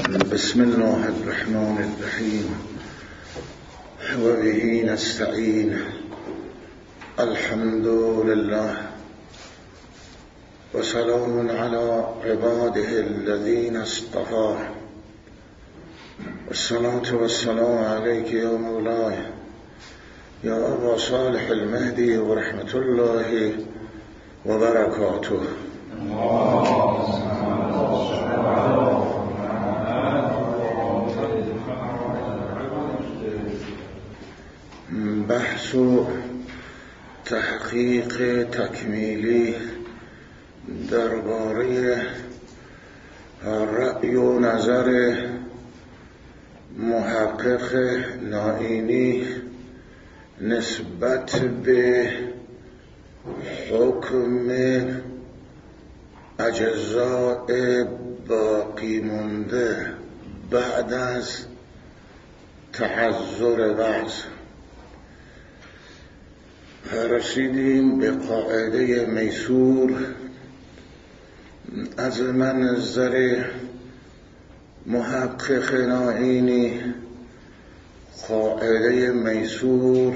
بسم الله الرحمن الرحیم و به نستعین. الحمد لله و سلام علی عباده الذین اصطفى. الصلاة والسلام علیک یا مولای یا ابا صالح المهدی و رحمت الله و برکاته. بحث و تحقیق تکمیلی درباره رأی و نظر محقق نائینی نسبت به حکم اجزاء باقی مونده بعد از تعذر بعض. رسیدیم به قاعده میسور. از منظر محقق نائینی قاعده میسور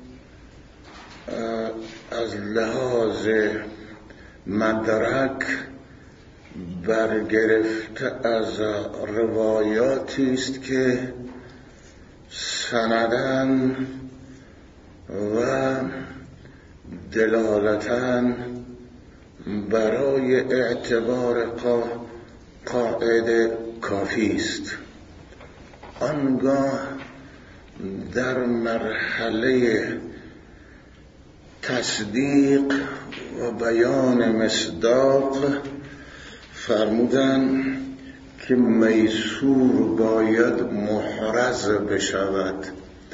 از لحاظ مدرک برگرفته از روایاتی است که سندن و دلالتاً برای اعتبار قاعده کافی است. آنگاه در مرحله تصدیق و بیان مصداق فرمودن که میسور باید محرز بشود.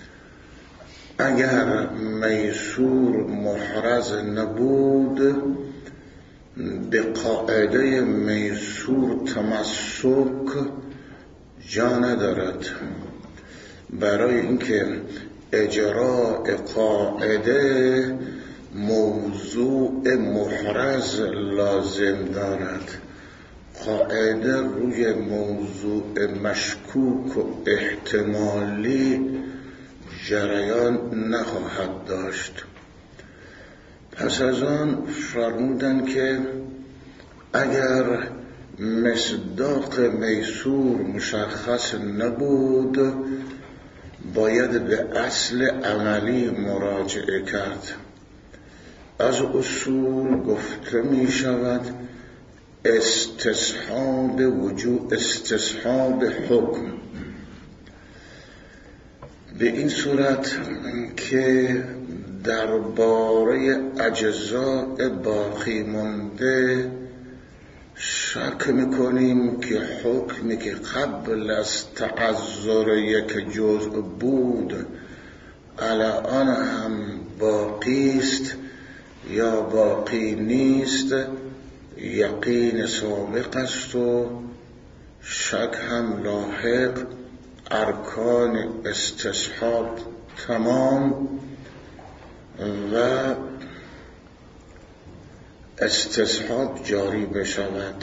اگر میسور محرز نبود به قاعده میسور تمسک جا ندارد، برای اینکه اجراء قاعده موضوع محرز لازم دارد. قاعده روی موضوع مشکوک و احتمالی جریان نخواهد داشت. پس از آن فرمودن که اگر مصداق میسور مشخص نبود باید به اصل عملی مراجعه کرد. از اصول گفته می شود استصحاب حکم، به این صورت که درباره اجزاء باقی مونده شک میکنیم که حکمی که قبل از تعذر یک جزء بود الان هم باقی است یا باقی نیست، یقین سابق است و شک هم لاحق. ارکان استصحاب تمام و استصحاب جاری بشود.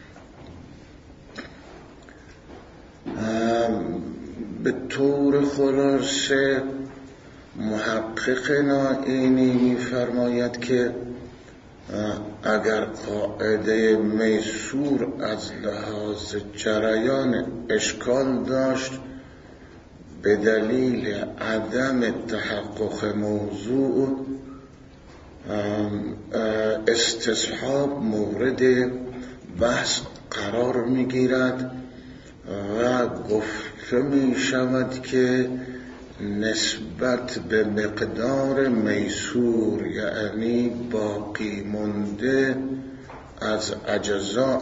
به طور خلاصه محقق نائینی می‌فرماید که اگر قاعده میسور از لحاظ جریان اشکال داشت به دلیل عدم تحقق موضوع، استصحاب مورد بحث قرار میگیرد و گفته می شود که نسبت به مقدار میسور یعنی باقی مونده از اجزاء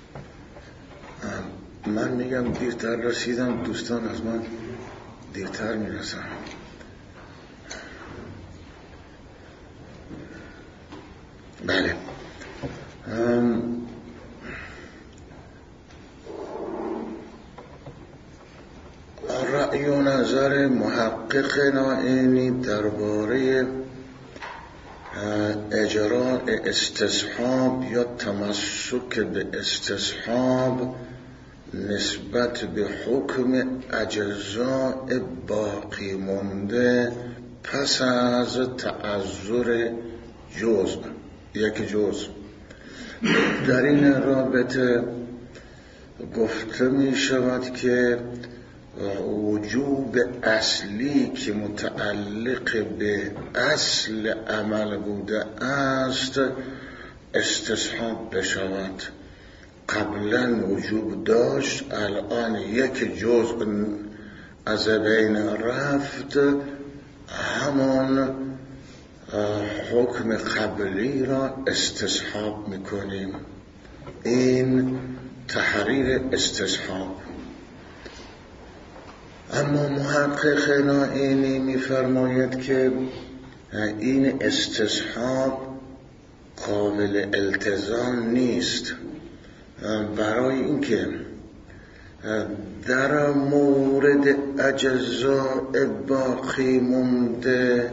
من میگم دیرتر رسیدم، دوستان از من دیرتر میرسن. بله، رأی و نظر محقق نائینی درباره اجراء استصحاب یا تمسک به استصحاب نسبت به حکم اجزاء باقی مانده پس از تعذر جزء، یک جزء. در این رابطه گفته می شود که وجوب اصلی که متعلق به اصل عمل بوده است استصحاب بشود. قبلا وجوب داشت، الان یک جزء از بین رفت، همان حکم قبلی را استصحاب میکنیم. این تحریر استصحاب. اما محقق نائینی می‌فرماید که این استصحاب قابل التزام نیست، برای اینکه در مورد اجزاء باقی مونده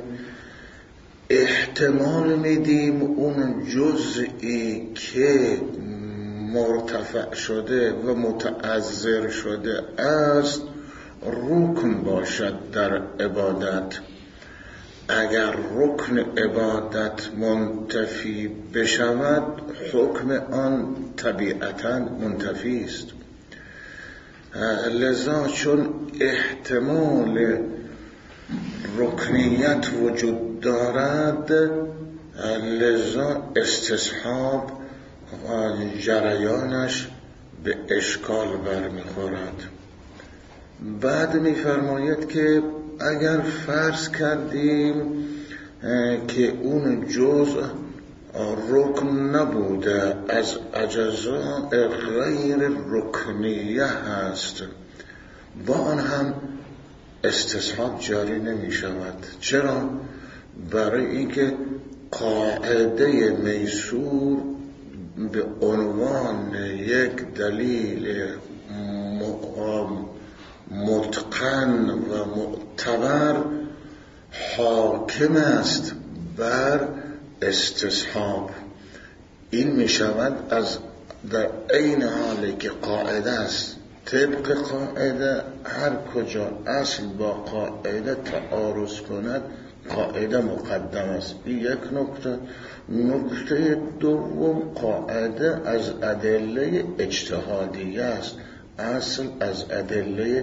احتمال میدیم اون جزئی که مرتفع شده و متعذر شده است رکن باشد در عبادت. اگر رکن عبادت منتفی بشود حکم آن طبیعتاً منتفی است. لذا چون احتمال رکنیت وجود دارد، لذا استصحاب جریانش به اشکال برمیخورد. بعد می‌فرماید که اگر فرض کردیم که اون جزء رکن نبوده، از اجزاء غیر رکنیه هست، با آن هم استصحاب جاری نمی شود. چرا؟ برای اینکه قاعده میسور به عنوان یک دلیل متقن و معتبر حاکم است بر استصحاب. این می شود از در این حالی که قاعده است، طبق قاعده هر کجا اصل با قاعده تعارض کند قاعده مقدم است. این یک نکته. نکته دوم، قاعده از ادله اجتهادی است، اصل از ادله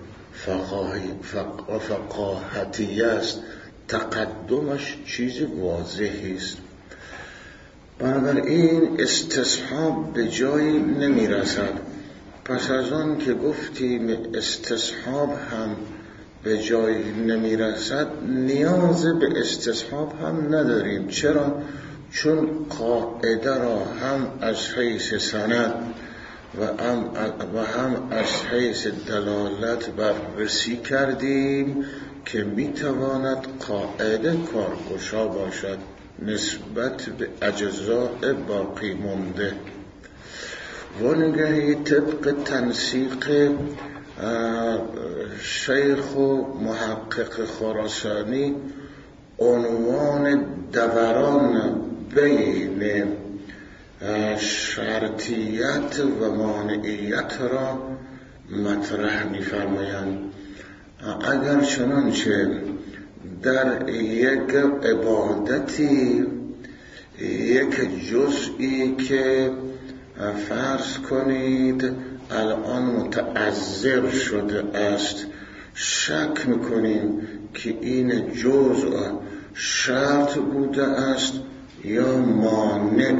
فقاهتی است، تقدمش چیز واضحی است. بنابراین استصحاب به جایی نمی رسد. پس از آن که گفتیم استصحاب هم به جایی نمی رسد، نیاز به استصحاب هم نداریم. چرا؟ چون قاعده را هم از حیث سند و هم از حیث دلالت بررسی کردیم که میتواند قاعده کارگشا باشد نسبت به اجزاء باقی مانده. وانگهی طبق تنسیق شیخ و محقق خراسانی عنوان دوران بین شرطیت و مانعیت را مطرح می‌فرمایند. اگر چنانچه در یک عبادتی یک جزئی که فرض کنید الان متعذر شده است، شک میکنیم که این جزء شرط بوده است یا مانع،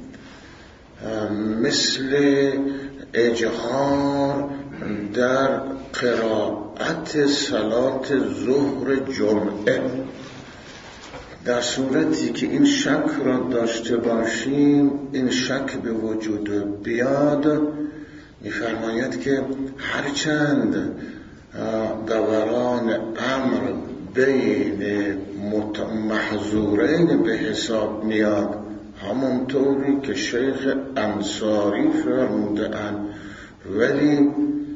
مثل اجهار در قرائت صلات ظهر جمعه. در صورتی که این شک را داشته باشیم، این شک به وجود بیاد، می‌فرماید که هرچند دوران امر بین محظورین به حساب میاد، همونطوری که شیخ انصاری فرموده‌اند، ولی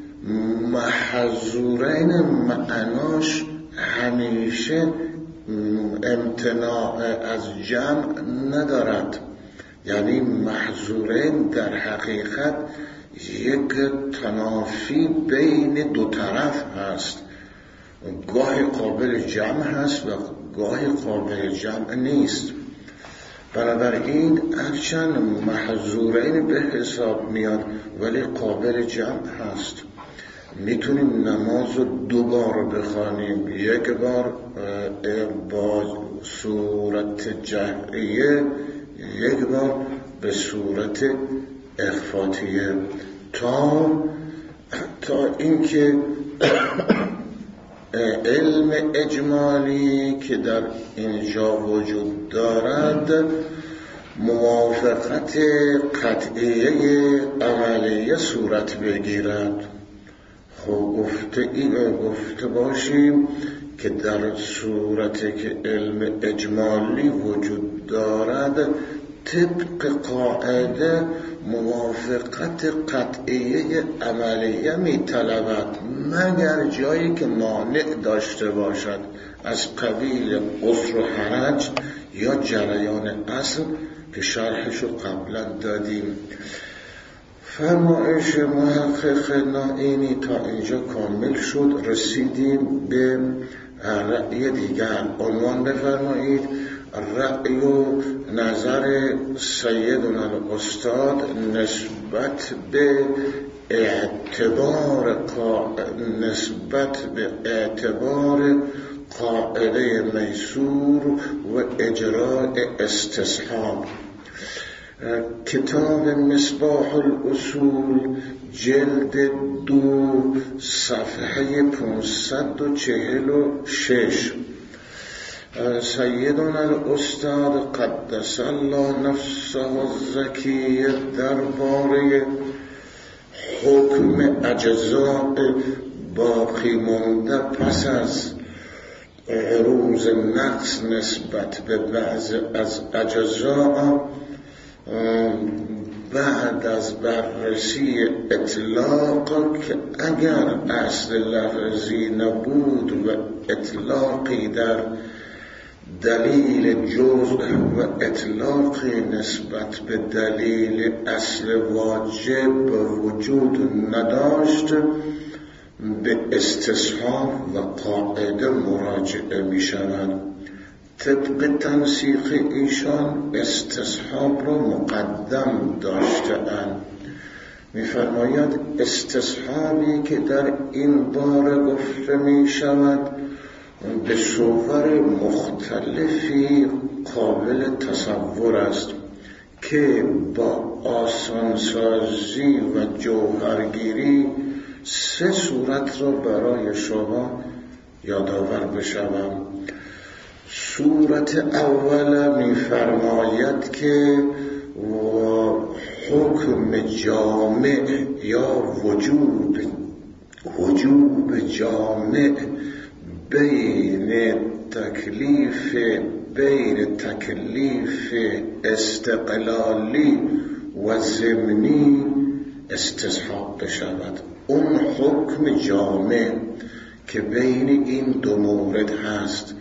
محظورین معناش همیشه امتناع از جمع ندارد. یعنی محظورین در حقیقت یک تنافی بین دو طرف هست، گاهی قابل جمع هست و گاهی قابل جمع نیست. بنابراین هرچند محظورین به حساب میاد ولی قابل جمع هست. میتونیم نماز رو دو بار بخوانیم، یک بار با صورت جهریه، یک بار به صورت اخفاتیه، تا اینکه علم اجمالی که در اینجا وجود دارد موافقت قطعیه عملیه صورت بگیرد. خب گفته باشیم که در صورتی که علم اجمالی وجود دارد طبق قاعده موافقت قطعیه عملیه می طلبد، مگر جایی که مانع داشته باشد از قبیل قصر و حرج یا جریان اصل که شرحشو قبلا دادیم. فرمایش محقق نائینی تا اینجا کامل شد. رسیدیم به رأی دیگر. عنوان بفرمایید: رأی و نظر سیدنا الاستاد نسبت به اعتبار قاعده میسور و اجراء استصحاب. کتاب مصباح الاصول جلد 2 صفحه 546. سیدنا الاستاد قدس الله نفسه الزکی درباره حکم اجزاء باقی مانده پس از عروض نقص نسبت به بعض از اجزاء بعد از بررسی اطلاق که اگر اصل لفظی نبود و اطلاقی در دلیل جزء و اطلاقی نسبت به دلیل اصل واجب وجود نداشت، به استصحاب و قاعده مراجعه می شود. طبق تنسیق ایشان استصحاب را مقدم داشته‌اند. می‌فرماید استصحابی که در این باره گفته می شود به صور مختلفی قابل تصور است که با آسانسازی و جوهرگیری 3 صورت را برای شما یادآور بشوم. صورت اول می‌فرماید که حکم جامع یا وجوب جامع بین تکلیف استقلالی و ضمنی استصحاب بشود. اون حکم جامع که بین این دو مورد هست،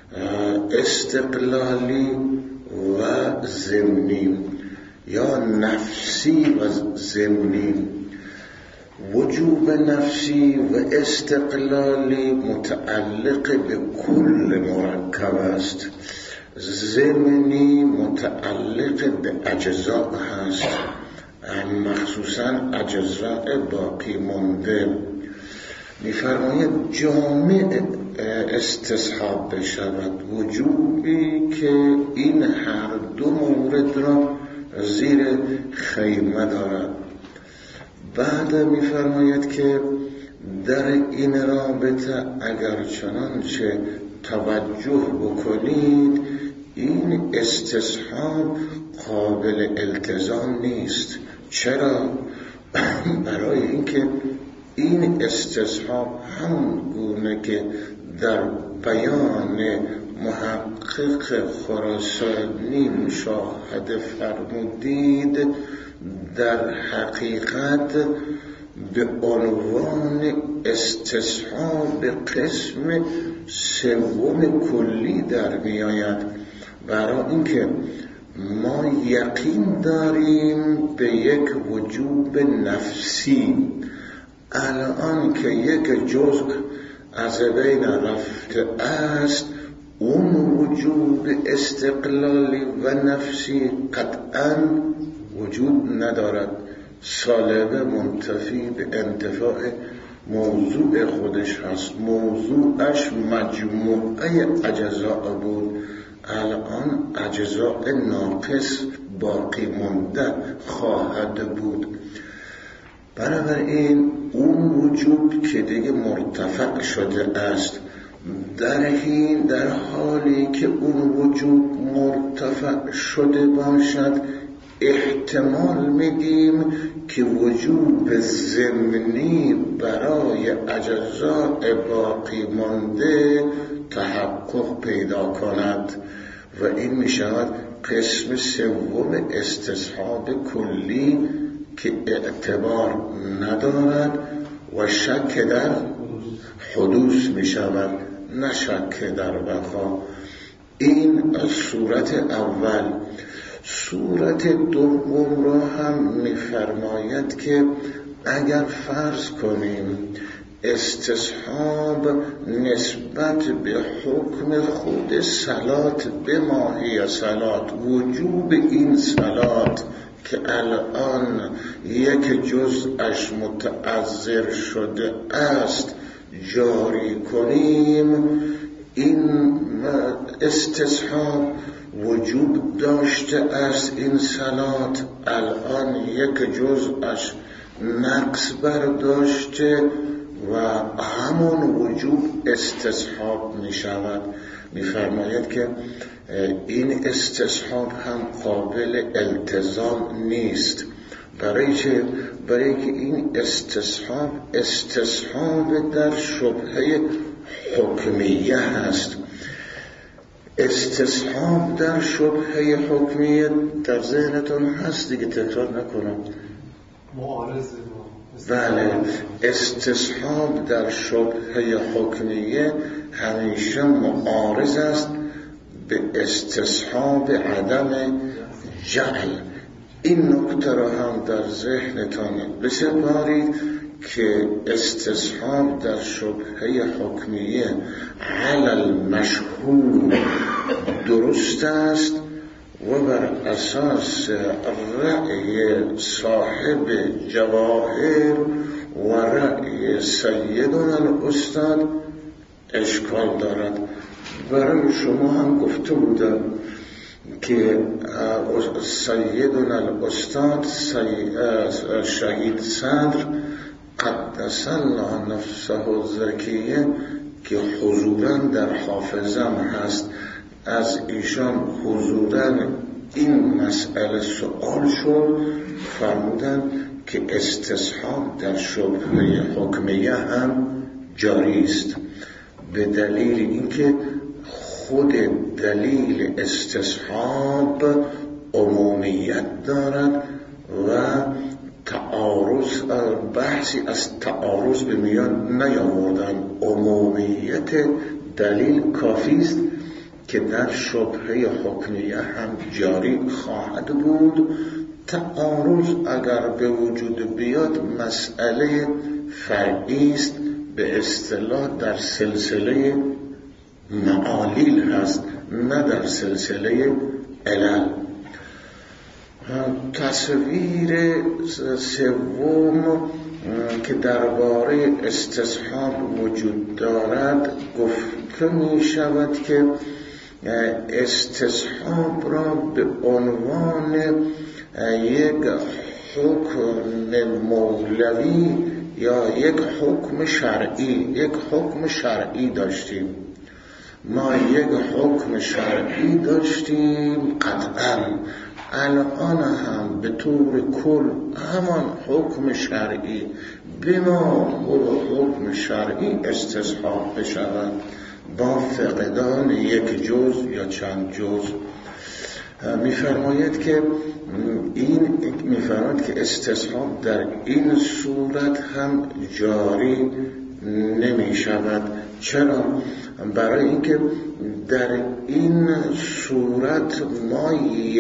استقلالی و ضمنی یا نفسی و ضمنی. وجوب نفسی و استقلالی متعلق به کل مرکب است، ضمنی متعلق به اجزاء هست، مخصوصا اجزاء باقی مانده. می‌فرماید جامع استصحاب بشود، وجوبی که این هر دو مورد را زیر خیمه دارد. بعد می‌فرماید که در این رابطه اگر چنانچه توجه بکنید این استصحاب قابل التزام نیست. چرا؟ برای اینکه این استصحاب همون گونه که در بیان محقق خراسانی مشاهده فرمودید، در حقیقت به عنوان استصحاب قسم سوم کلی در می آید، برای اینکه ما یقین داریم به یک وجوب نفسی. الان که یک جزء از بین رفته است، اون وجوب استقلالی و نفسی قطعا وجود ندارد. سالبه منتفی به انتفاع موضوع خودش هست. موضوعش مجموعه اجزاء بود، الان اجزاء ناقص باقی مونده خواهد بود. بنابراین اون وجوب که دیگه مرتفع شده است، در حالی که اون وجوب مرتفع شده باشد، احتمال میدیم که وجوب ضمنی برای اجزاء باقی مانده تحقق پیدا کند و این میشود قسم سوم استصحاب کلی که اعتبار ندارد و شک در حدوث میشود، نه شک در بقا. این صورت اول. صورت دوم را هم می‌فرماید که اگر فرض کنیم استصحاب نسبت به حکم خود صلات به ماهی صلات، وجوب این صلات که الان یک جزءش متعذر شده است جاری کنیم، این استصحاب وجود داشته است. این صلات الان یک جزءش نقص برداشته و همون وجوب استصحاب می شود. می فرماید که این استصحاب هم قابل التزام نیست. برای که این استصحاب در شبهه حکمیه هست. استصحاب در شبهه حکمیه در ذهنتون هست دیگه، تکرار نکنم. بله، استصحاب در شبهه حکمیه همیشه معارض است به استصحاب عدم جعل. این نکته را هم در ذهنتان بسپارید که استصحاب در شبهه حکمیه علل مشهور درست است و بر اساس رأی صاحب جواهر و رأی سیدنا الاستاد اشکال دارد. برای شما هم گفته بودم که سیدنا الاستاد شهید صدر قدس الله نفسه الزکیه که حضوراً در حافظم هست، از ایشان حضوراً این مسئله سوال شد، فرمودن که استصحاب در شبهه حکمیه هم جاری است، به دلیل اینکه خود دلیل استصحاب عمومیت دارد و تعارض، بحثی از تعارض به میان نیاوردن. عمومیت دلیل کافی است که در شبهه حکمیه هم جاری خواهد بود. تعارض اگر به وجود بیاد مسئله فرعی است، به اصطلاح در سلسله معالیل هست، نه در سلسله علل. تصویر سوم که درباره استصحاب وجود دارد گفته می شود که استصحاب را به عنوان یک حکم مولوی یا یک حکم شرعی داشتیم. ما یک حکم شرعی داشتیم قطعا، الان هم به طور کل همان حکم شرعی بما حکم شرعی استصحاب بشود با فقدان یک جز یا چند جز. میفرماید که استصحاب در این صورت هم جاری نمی شود. چرا؟ برای اینکه در این صورت ما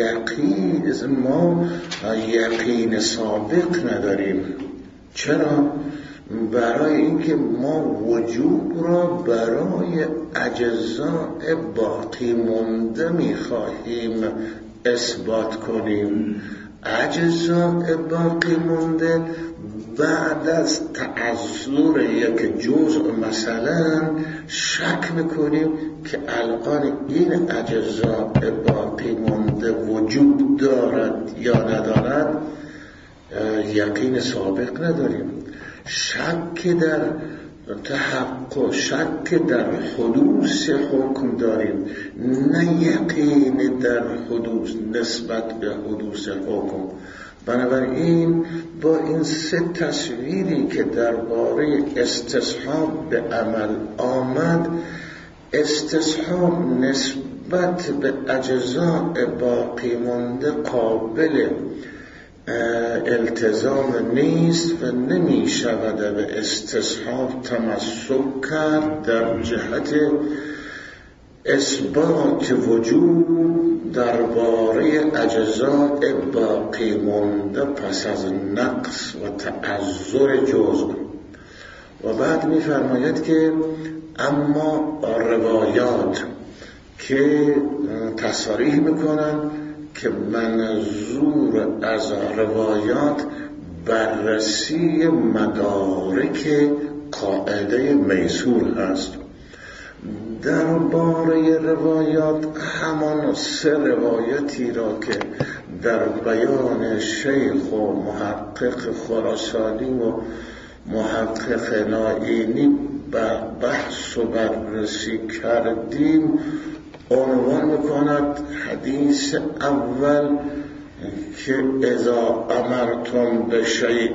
یقین سابق نداریم. چرا؟ برای اینکه ما وجوب را برای اجزاء باقی مونده می‌خواهیم اثبات کنیم. اجزاء باقی مونده بعد از تعذر یک جزء مثلا شک میکنیم که الان این اجزاء باقی مونده وجود دارد یا ندارد، یقین سابق نداریم. شک در تحقق، شک در حدوث حکم داریم، نه یقین در حدوث نسبت به حدوث حکم. بنابراین با این سه تصویری که درباره استصحاب به عمل آمد، استصحاب نسبت به اجزاء باقی مانده قابل التزام نیست و نمی شود به استصحاب تمسک کرد در جهت اثبات وجود درباره اجزاء باقی مانده پس از نقص و تعذر جزء. و بعد می‌فرماید که اما روایات که تصریح می‌کنند که منظور از روایات بررسی مدارک قاعده میسور هست. درباره روایات همان سه روایتی را که در بیان شیخ و محقق خراسانی و محقق نائینی بحث و بررسی کردیم عنوان میکند. حدیث اول که اذا امرتم بشیء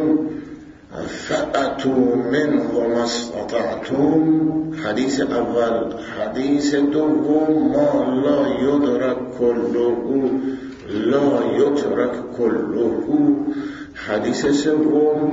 فأتوا منه ما استطعتم، حدیث اول. حدیث دوم ما لا یدرک کله لا یترک کله. حدیث سوم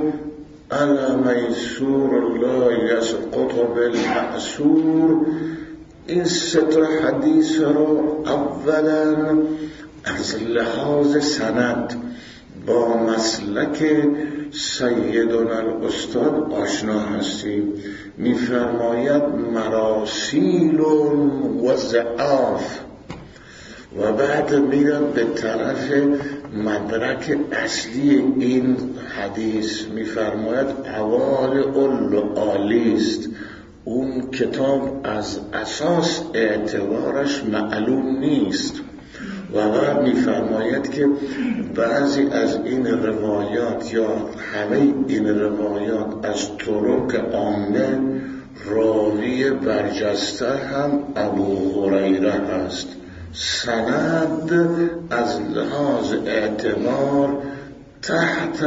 المیسور لا یسقط بالمعسور. این سه حدیث رو اولا از لحاظ سند با مسلک سیدنا الاستاد آشنا هستیم. میفرماید مراسیل و ضعاف و بعد میرم به طرف مدرک اصلی این حدیث. میفرماید حوال عالی است. اون کتاب از اساس اعتبارش معلوم نیست. و بعد میفرماید که بعضی از این روایات یا همه این روایات از طرق عامه راوی برجسته هم ابو هریره هست. سند از لحاظ اعتبار تحت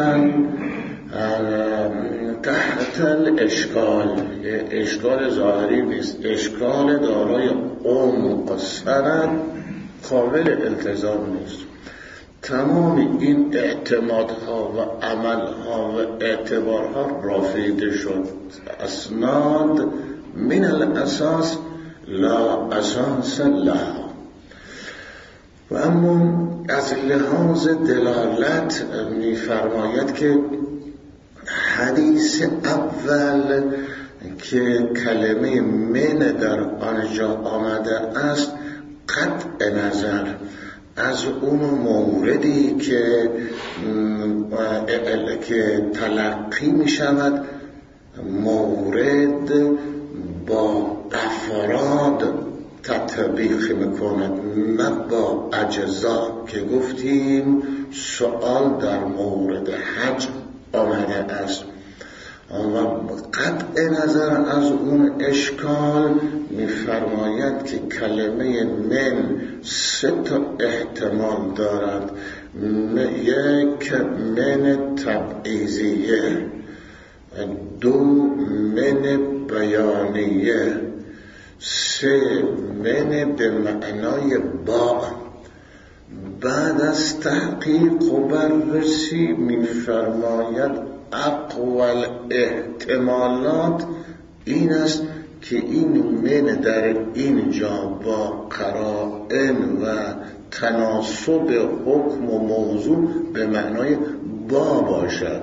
الاشکال، اشکال ظاهری نیست، اشکال دارای عمق. سند قابل التزام نیست. تمام این اعتمادها و عملها و اعتبارها رافیده شد. اسناد من الاساس لا اساس لها. و اما از لحاظ دلالت میفرماید که حدیث اول که کلمه من در آنجا آمده است قطع نظر از اون موردی که تلقی می شود، مورد با افراد تطبیق می کند، نه با اجزا که گفتیم سؤال در مورد حج آمده است. و قطع نظر از اون اشکال می‌فرماید که کلمه من 3 احتمال دارد. یک من تبعیضیه، 2 من بیانیه، 3 من به معنای با. بعد از تحقیق و بررسی می‌فرماید اقوال احتمالات این است که این من در اینجا با قرائن و تناسب حکم و موضوع به معنای با باشد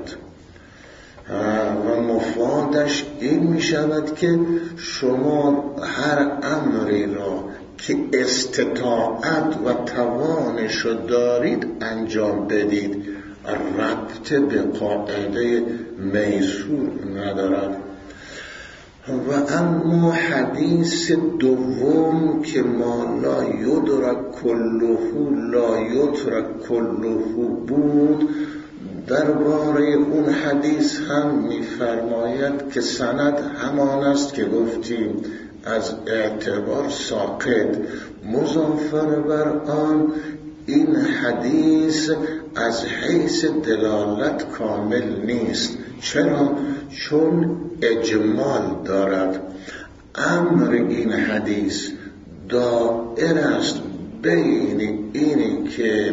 و مفادش این می شود که شما هر امری را که استطاعت و توانش دارید انجام بدید، ربط به قاعده میسور ندارد. و اما حدیث دوم که ما لا یدرک کله لا یترک کله بود، درباره اون حدیث هم می‌فرماید که سند همان است که گفتیم از اعتبار ساقط. مضافر بر آن این حدیث از حیث دلالت کامل نیست. چرا؟ چون اجمال دارد. امر این حدیث دائر است بین اینی که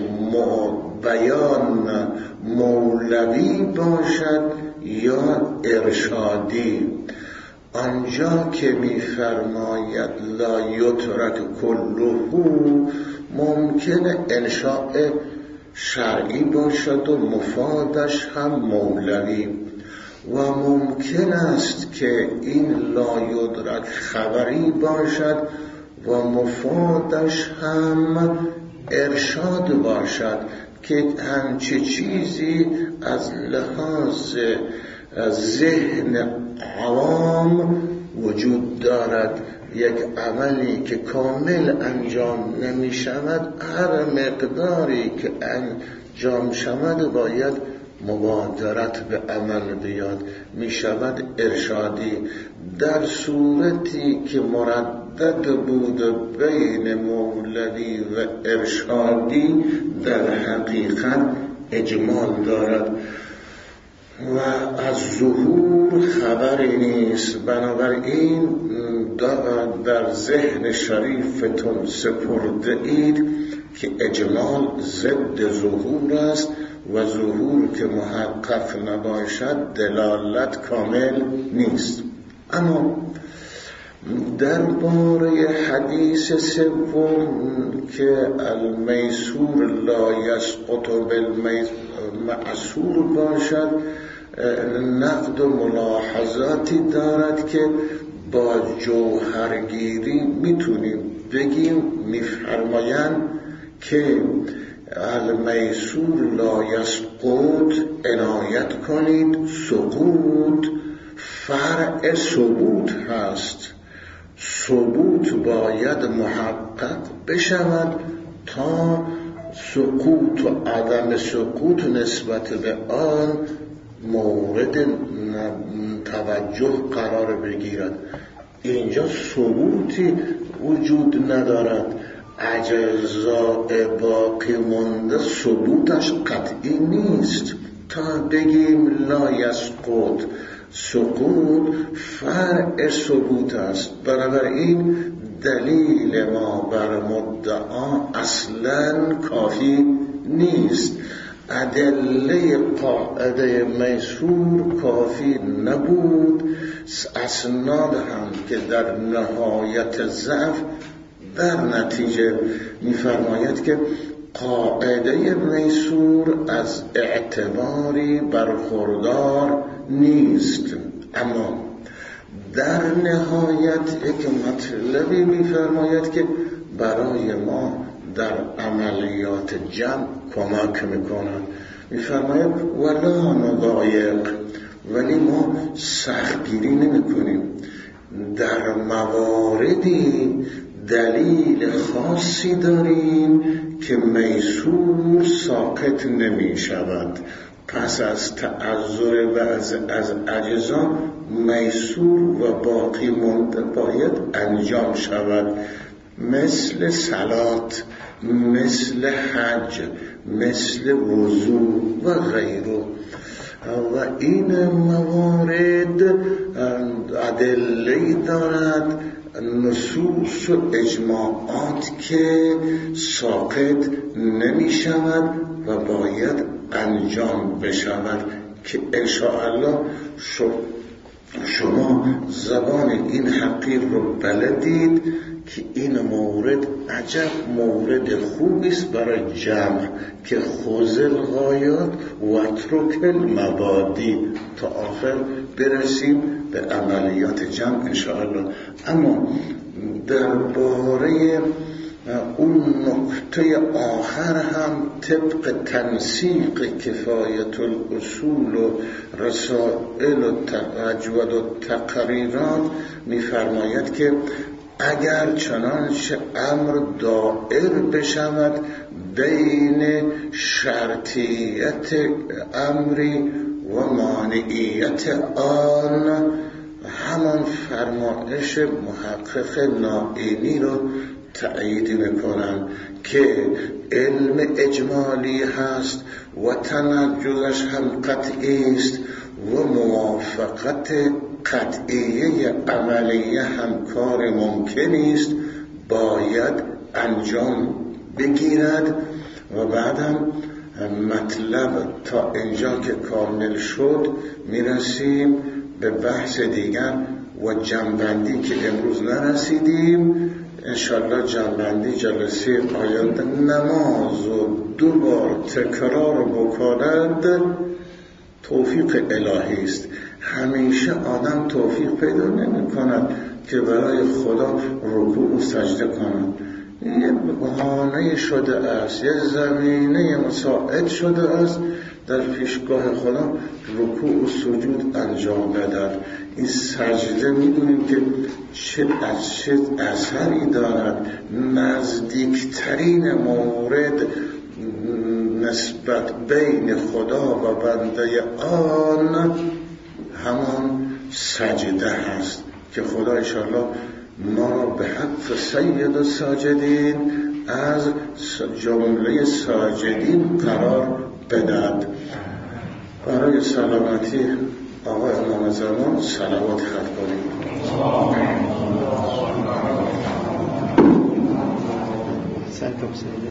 بیان مولوی باشد یا ارشادی. آنجا که می‌فرماید لا یترک کله ممکنه انشاء شرعی باشد و مفادش هم مولوی، و ممکن است که این لا یدرک خبری باشد و مفادش هم ارشاد باشد که همچه چیزی از لحاظ ذهن عوام وجود دارد. یک عملی که کامل انجام نمی شود، هر مقداری که انجام شود باید مبادرت به عمل بیاد، می شود ارشادی. در صورتی که مردد بود بین مولوی و ارشادی، در حقیقت اجمال دارد و از ظهور خبری نیست. بنابراین در ذهن شریفتون سپرده اید که اجمال ضد ظهور است و ظهور که محقق نباشد دلالت کامل نیست. اما درباره حدیث سوم که المیسور لا یسقط بالمعسور باشد، نقد و ملاحظاتی دارد که با جوهرگیری میتونیم بگیم. میفرمایند که المیسور لا یسقط عنایت کنید، سقوط فرع ثبوت هست. ثبوت باید محقق بشود تا سقوط و عدم سقوط نسبت به آن مورد توجه قرار بگیرد. اینجا ثبوتی وجود ندارد، اجزاء باقی مانده ثبوتش قطعی نیست تا بگیم لا یسقط. سقوط فرع ثبوت است. بنابراین دلیل ما بر مدعا اصلا کافی نیست. ادله قاعده میسور کافی نبود، اسناد هم که در نهایت ضعف. در نتیجه می‌فرماید که قاعده میسور از اعتباری برخوردار نیست. اما در نهایت یک مطلبی می‌فرماید که برای ما در عملیات جمع کمک می‌کند. می‌فرماید ولا نضایق، ولی ما سختگیری نمی‌کنیم. در مواردی دلیل خاصی داریم که میسور ساقط نمی شود. پس از تعذر بعض از اجزا میسور و باقی مانده باید انجام شود، مثل صلات، مثل حج، مثل وضو و غیره. و این موارد ادله‌ای دارد، نصوص و اجماعات که ساقط نمی شود و باید انجام بشود که انشاءالله شما زبان این حقیر رو بلدید که این مورد عجب مورد خوبی است برای جمع که خذ الغایات و اترک المبادی تا آخر برسیم به عملیات جمع انشاءالله. اما درباره اون نقطه آخر هم طبق تنسیق کفایت الاصول و رسائل و اجود و تقریرات می‌فرماید که اگر چنانچه امر دائر بشود بین شرطیت امری و مانعیت آن، همان فرمایش محقق نائینی رو تأیید میکنن که علم اجمالی هست و تنجزش هم قطعی است و موافقت قطعیه عملیه هم کار ممکنی است، باید انجام بگیرد. و بعدم مطلب تا اینجا که کامل شد میرسیم به بحث دیگر و جمع‌بندی که امروز نرسیدیم. انشالله جمع‌بندی جلسه آینده نماز و 2 بار تکرار بکند توفیق الهی است. همیشه آدم توفیق پیدا نمی کند که برای خدا رکوع و سجده کند. یه بهانه شده است، یه زمینه مساعد شده است در پیشگاه خدا رکوع و سجود انجام بدهد. این سجده میدونیم که چه اثری دارد. نزدیکترین مورد نسبت بین خدا و بنده آن همان سجده هست که خدا انشاءالله ما را به حق سید الساجدین از جمله ساجدین قرار بدهد. برای سلامتی آقای امام زمان صلوات خط کنیم.